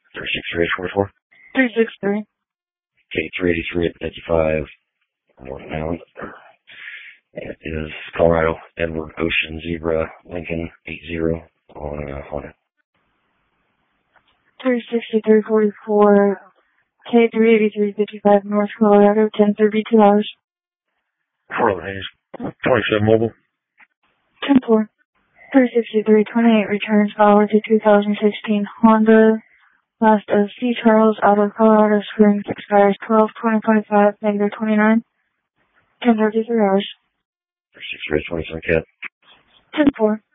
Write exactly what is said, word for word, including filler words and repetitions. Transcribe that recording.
thirty-six three eight forty-four. three six three. K three eighty-three at fifty-five northbound. It is Colorado, Edward Ocean Zebra, Lincoln eight zero on uh, Honda. three sixty-three forty-four. K three eighty-three fifty-five North Colorado, ten thirty-two hours. Fort Hayes, twenty-seven mobile. ten four. three sixty-three twenty-eight returns power to two thousand sixteen Honda. Last of C. Charles out of Colorado Springs expires twelve twenty twenty-five, negative twenty-nine. ten thirty-three hours. thirty-six three twenty-seven cat. ten four.